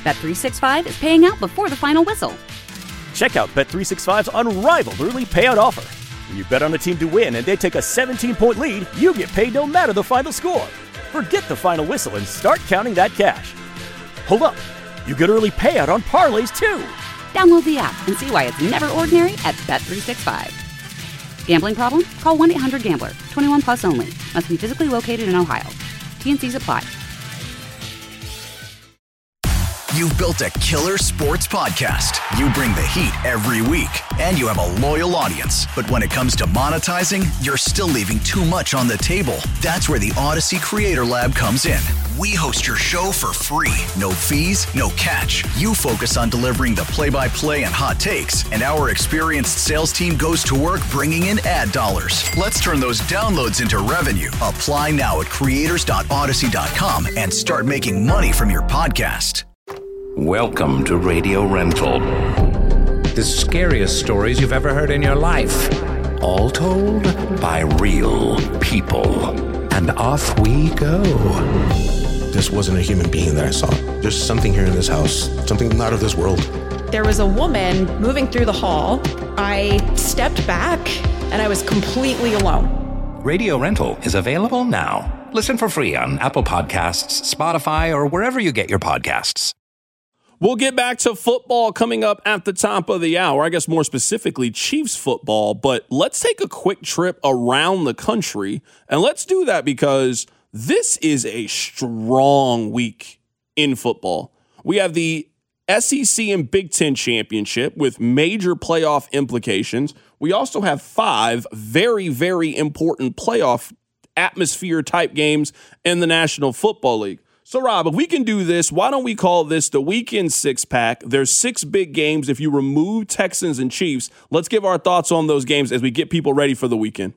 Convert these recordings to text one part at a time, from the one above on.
Bet365 is paying out before the final whistle. Check out Bet365's unrivaled early payout offer. When you bet on a team to win and they take a 17-point lead, you get paid no matter the final score. Forget the final whistle and start counting that cash. Hold up. You get early payout on parlays, too. Download the app and see why it's never ordinary at Bet365. Gambling problem? Call 1-800-GAMBLER. 21 plus only. Must be physically located in Ohio. T&Cs apply. You've built a killer sports podcast. You bring the heat every week, and you have a loyal audience. But when it comes to monetizing, you're still leaving too much on the table. That's where the Odyssey Creator Lab comes in. We host your show for free. No fees, no catch. You focus on delivering the play-by-play and hot takes, and our experienced sales team goes to work bringing in ad dollars. Let's turn those downloads into revenue. Apply now at creators.odyssey.com and start making money from your podcast. Welcome to Radio Rental. The scariest stories you've ever heard in your life. All told by real people. And off we go. This wasn't a human being that I saw. There's something here in this house, something not of this world. There was a woman moving through the hall. I stepped back and I was completely alone. Radio Rental is available now. Listen for free on Apple Podcasts, Spotify, or wherever you get your podcasts. We'll get back to football coming up at the top of the hour. I guess more specifically, Chiefs football. But let's take a quick trip around the country. And let's do that because this is a strong week in football. We have the SEC and Big Ten championship with major playoff implications. We also have 5 very, very important playoff atmosphere type games in the National Football League. So, Rob, if we can do this, why don't we call this the Weekend Six-Pack? There's 6 big games. If you remove Texans and Chiefs, let's give our thoughts on those games as we get people ready for the weekend.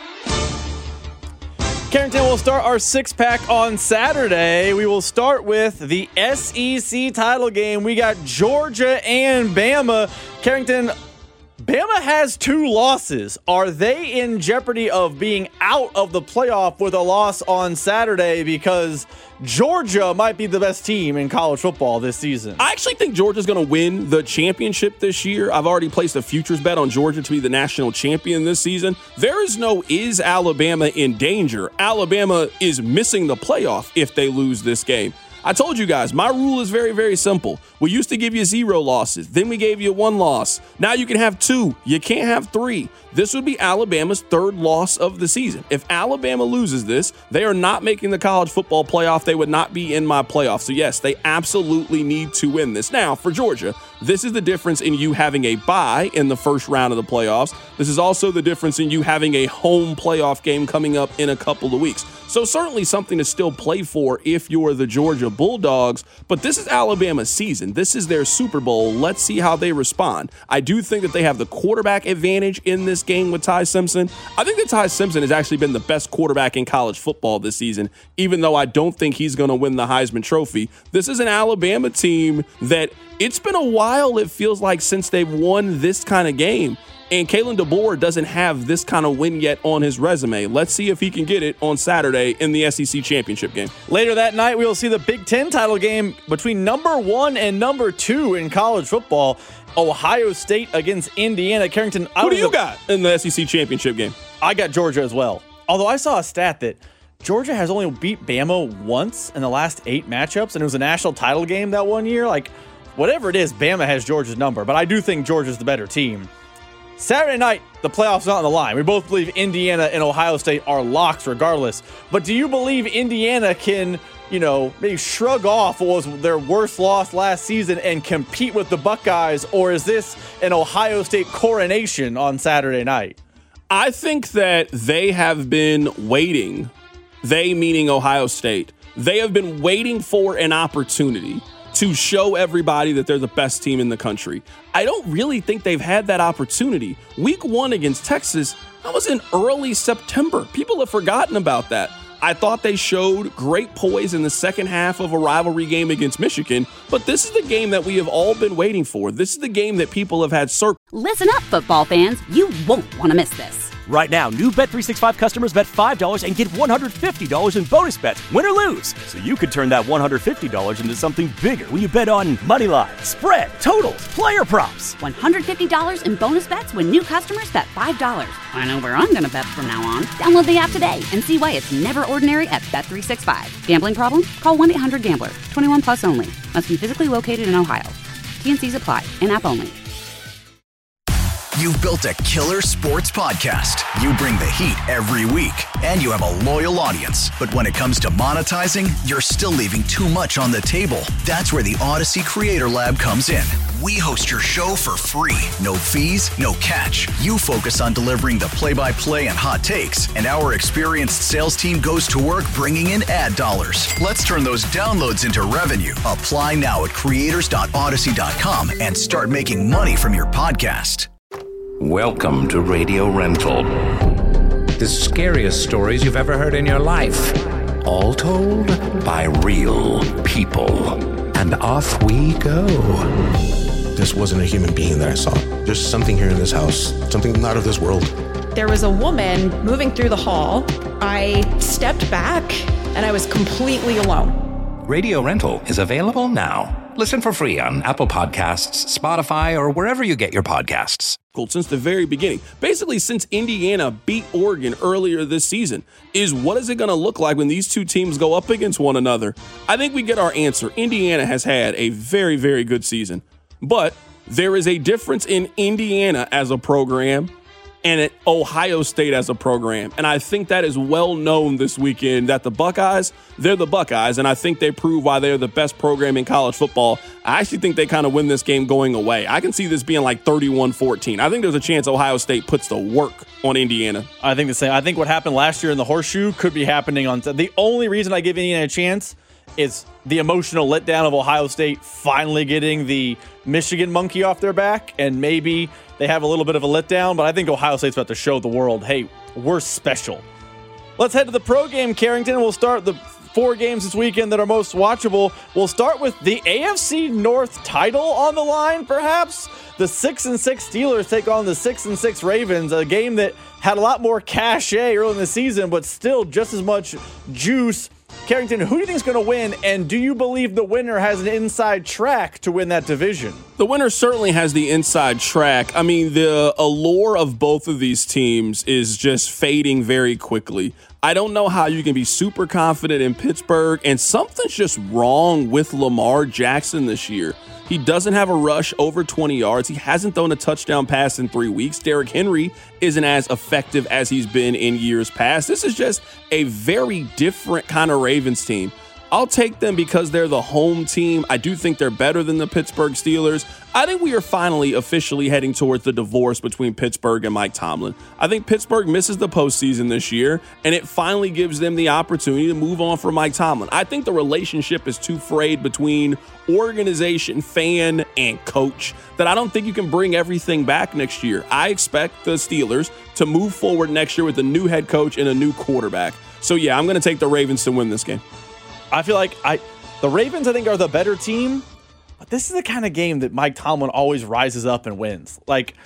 Carrington, will start our 6-pack on Saturday. We will start with the SEC title game. We got Georgia and Bama. Carrington, Bama has 2 losses. Are they in jeopardy of being out of the playoff with a loss on Saturday? Because Georgia might be the best team in college football this season. I actually think Georgia's going to win the championship this year. I've already placed a futures bet on Georgia to be the national champion this season. There is no is Alabama in danger. Alabama is missing the playoff if they lose this game. I told you guys, my rule is very, very simple. We used to give you 0 losses. Then we gave you 1 loss. Now you can have 2. You can't have 3. This would be Alabama's 3rd loss of the season. If Alabama loses this, they are not making the college football playoff. They would not be in my playoff. So yes, they absolutely need to win this. Now, for Georgia, this is the difference in you having a bye in the first round of the playoffs. This is also the difference in you having a home playoff game coming up in a couple of weeks. So certainly something to still play for if you're the Georgia Bulldogs, but this is Alabama's season. This is their Super Bowl. Let's see how they respond. I do think that they have the quarterback advantage in this game with Ty Simpson. I think that Ty Simpson has actually been the best quarterback in college football this season, even though I don't think he's going to win the Heisman Trophy. This is an Alabama team that it's been a while, it feels like, since they've won this kind of game. And Kalen DeBoer doesn't have this kind of win yet on his resume. Let's see if he can get it on Saturday in the SEC championship game. Later that night, we will see the Big Ten title game between number 1 and number 2 in college football. Ohio State against Indiana. Carrington, who do you got in the SEC championship game? I got Georgia as well. Although I saw a stat that Georgia has only beat Bama once in the last 8 matchups, and it was a national title game that one year. Like, whatever it is, Bama has Georgia's number, but I do think Georgia's the better team. Saturday night, the playoffs not on the line. We both believe Indiana and Ohio State are locks regardless. But do you believe Indiana can, maybe shrug off what was their worst loss last season and compete with the Buckeyes? Or is this an Ohio State coronation on Saturday night? I think that they have been waiting, they meaning Ohio State, they have been waiting for an opportunity to show everybody that they're the best team in the country. I don't really think they've had that opportunity. Week 1 against Texas, that was in early September. People have forgotten about that. I thought they showed great poise in the second half of a rivalry game against Michigan, but this is the game that we have all been waiting for. This is the game that people have had circled. Listen up, football fans. You won't want to miss this. Right now, new Bet365 customers bet $5 and get $150 in bonus bets, win or lose. So you could turn that $150 into something bigger when you bet on money line, spread, totals, player props. $150 in bonus bets when new customers bet $5. I know where I'm going to bet from now on. Download the app today and see why it's never ordinary at Bet365. Gambling problem? Call 1-800-GAMBLER. 21 plus only. Must be physically located in Ohio. T&Cs apply. In-app only. You've built a killer sports podcast. You bring the heat every week, and you have a loyal audience. But when it comes to monetizing, you're still leaving too much on the table. That's where the Odyssey Creator Lab comes in. We host your show for free. No fees, no catch. You focus on delivering the play-by-play and hot takes, and our experienced sales team goes to work bringing in ad dollars. Let's turn those downloads into revenue. Apply now at creators.odyssey.com and start making money from your podcast. Welcome to Radio Rental. The scariest stories you've ever heard in your life. All told by real people. And off we go. This wasn't a human being that I saw. There's something here in this house, something not of this world. There was a woman moving through the hall. I stepped back and I was completely alone. Radio Rental is available now. Listen for free on Apple Podcasts, Spotify, or wherever you get your podcasts. Since the very beginning, basically since Indiana beat Oregon earlier this season, is what is it going to look like when these two teams go up against one another? I think we get our answer. Indiana has had a very, very good season, but there is a difference in Indiana as a program and at Ohio State as a program. And I think that is well known this weekend that the Buckeyes, they're the Buckeyes, and I think they prove why they're the best program in college football. I actually think they kind of win this game going away. I can see this being like 31-14. I think there's a chance Ohio State puts the work on Indiana. I think the same. I think what happened last year in the Horseshoe could be happening on. The only reason I give Indiana a chance is the emotional letdown of Ohio State finally getting the Michigan monkey off their back, and maybe they have a little bit of a letdown, but I think Ohio State's about to show the world, hey, we're special. Let's head to the pro game, Carrington. We'll start the 4 games this weekend that are most watchable. We'll start with the AFC North title on the line, perhaps. The 6-6 Steelers take on the 6-6 Ravens, a game that had a lot more cachet early in the season, but still just as much juice. Carrington, who do you think is going to win, and do you believe the winner has an inside track to win that division? The winner certainly has the inside track. I mean, the allure of both of these teams is just fading very quickly. I don't know how you can be super confident in Pittsburgh, and something's just wrong with Lamar Jackson this year. He doesn't have a rush over 20 yards. He hasn't thrown a touchdown pass in 3 weeks. Derrick Henry isn't as effective as he's been in years past. This is just a very different kind of Ravens team. I'll take them because they're the home team. I do think they're better than the Pittsburgh Steelers. I think we are finally officially heading towards the divorce between Pittsburgh and Mike Tomlin. I think Pittsburgh misses the postseason this year, and it finally gives them the opportunity to move on from Mike Tomlin. I think the relationship is too frayed between organization, fan, and coach that I don't think you can bring everything back next year. I expect the Steelers to move forward next year with a new head coach and a new quarterback. So yeah, I'm going to take the Ravens to win this game. I feel like the Ravens, I think, are the better team, but this is the kind of game that Mike Tomlin always rises up and wins. Like,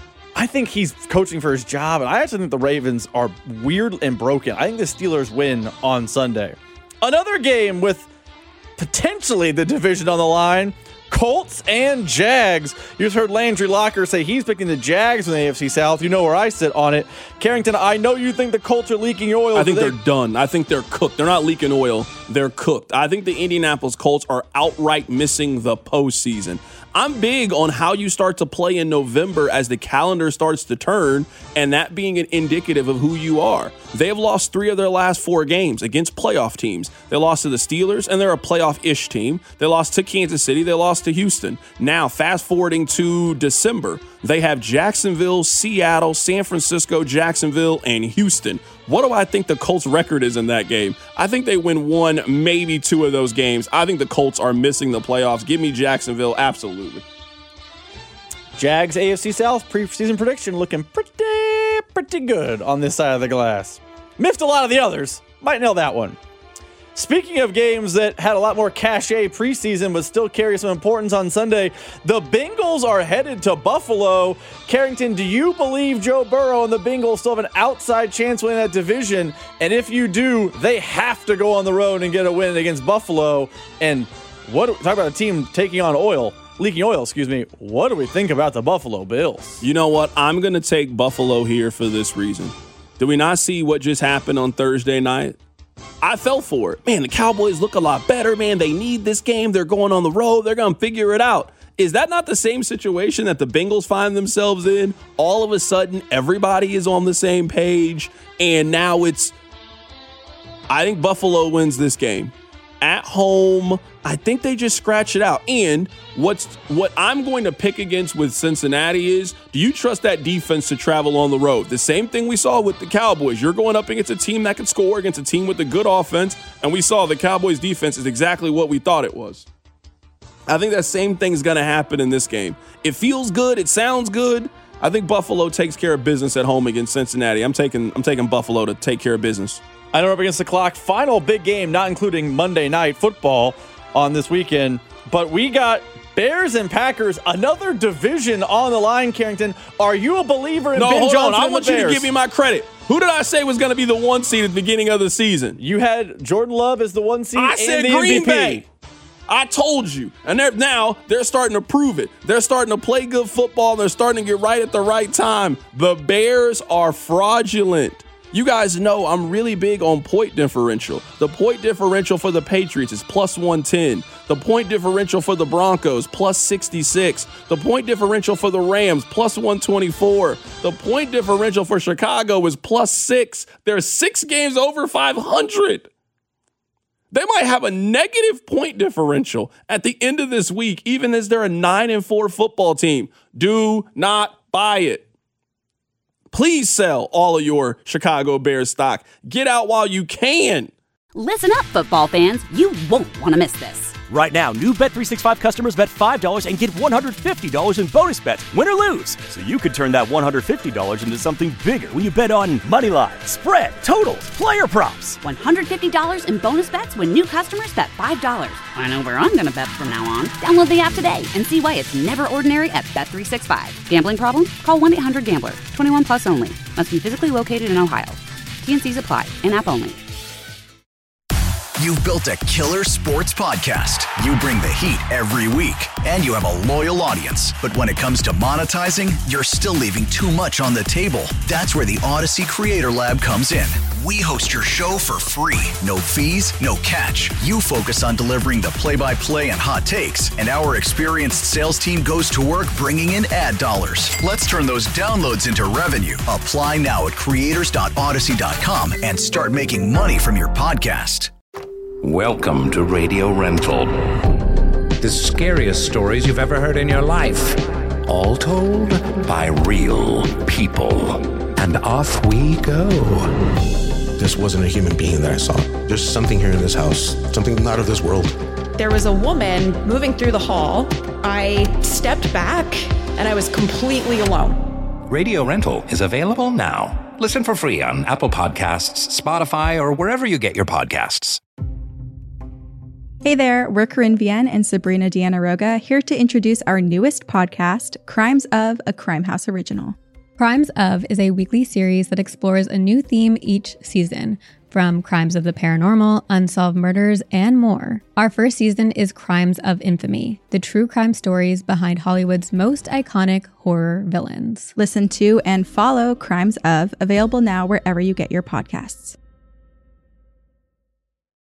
I think he's coaching for his job, and I actually think the Ravens are weird and broken. I think the Steelers win on Sunday. Another game with potentially the division on the line, Colts and Jags. You just heard Landry Locker say he's picking the Jags in the AFC South. You know where I sit on it. Carrington, I know you think the Colts are leaking oil. I think they're done. I think they're cooked. They're not leaking oil. They're cooked. I think the Indianapolis Colts are outright missing the postseason. I'm big on how you start to play in November as the calendar starts to turn, and that being an indicative of who you are. They have lost 3 of their last 4 games against playoff teams. They lost to the Steelers, and they're a playoff-ish team. They lost to Kansas City. They lost to Houston. Now, fast-forwarding to December, they have Jacksonville, Seattle, San Francisco, Jacksonville, and Houston. What do I think the Colts' record is in that game? I think they win 1, maybe 2 of those games. I think the Colts are missing the playoffs. Give me Jacksonville, absolutely. Jags AFC South preseason prediction looking pretty good on this side of the glass. Miffed a lot of the others. Might nail that one. Speaking of games that had a lot more cachet preseason but still carry some importance on Sunday, the Bengals are headed to Buffalo. Carrington, do you believe Joe Burrow and the Bengals still have an outside chance winning that division? And if you do, they have to go on the road and get a win against Buffalo. And talk about a team taking on leaking oil, What do we think about the Buffalo Bills? You know what? I'm going to take Buffalo here for this reason. Did we not see what just happened on Thursday night? I fell for it. Man, the Cowboys look a lot better. Man, they need this game. They're going on the road. They're going to figure it out. Is that not the same situation that the Bengals find themselves in? All of a sudden, everybody is on the same page, and now I think Buffalo wins this game. At home, I think they just scratch it out. And what I'm going to pick against with Cincinnati is, do you trust that defense to travel on the road? The same thing we saw with the Cowboys. You're going up against a team that can score, against a team with a good offense, and we saw the Cowboys defense is exactly what we thought it was. I think that same thing is going to happen in this game. It feels good. It sounds good. I think Buffalo takes care of business at home against Cincinnati. I'm taking Buffalo to take care of business. I know we're up against the clock. Final big game, not including Monday Night Football on this weekend, but we got Bears and Packers, another division on the line, Carrington. Are you a believer in Ben Johnson? I want you to give me my credit. Who did I say was going to be the 1 seed at the beginning of the season? You had Jordan Love as the 1 seed. I said Green Bay. I told you. And they're starting to prove it. They're starting to play good football. They're starting to get right at the right time. The Bears are fraudulent. You guys know I'm really big on point differential. The point differential for the Patriots is plus 110. The point differential for the Broncos, plus 66. The point differential for the Rams, plus 124. The point differential for Chicago is plus 6. There's 6 games over 500. They might have a negative point differential at the end of this week, even as they're a 9-4 football team. Do not buy it. Please sell all of your Chicago Bears stock. Get out while you can. Listen up, football fans. You won't want to miss this. Right now, new Bet365 customers bet $5 and get $150 in bonus bets, win or lose. So you could turn that $150 into something bigger when you bet on money line, spread, totals, player props. $150 in bonus bets when new customers bet $5. I know where I'm going to bet from now on. Download the app today and see why it's never ordinary at Bet365. Gambling problem? Call 1-800-GAMBLER. 21 plus only. Must be physically located in Ohio. T&Cs apply. In-app only. You've built a killer sports podcast. You bring the heat every week, and you have a loyal audience. But when it comes to monetizing, you're still leaving too much on the table. That's where the Odyssey Creator Lab comes in. We host your show for free. No fees, no catch. You focus on delivering the play-by-play and hot takes, and our experienced sales team goes to work bringing in ad dollars. Let's turn those downloads into revenue. Apply now at creators.odyssey.com and start making money from your podcast. Welcome to Radio Rental. The scariest stories you've ever heard in your life. All told by real people. And off we go. This wasn't a human being that I saw. There's something here in this house, something not of this world. There was a woman moving through the hall. I stepped back and I was completely alone. Radio Rental is available now. Listen for free on Apple Podcasts, Spotify, or wherever you get your podcasts. Hey there, we're Corinne Vienne and Sabrina Diana-Roga here to introduce our newest podcast, Crimes of, a Crime House original. Crimes of is a weekly series that explores a new theme each season, from crimes of the paranormal, unsolved murders, and more. Our first season is Crimes of Infamy, the true crime stories behind Hollywood's most iconic horror villains. Listen to and follow Crimes of, available now wherever you get your podcasts.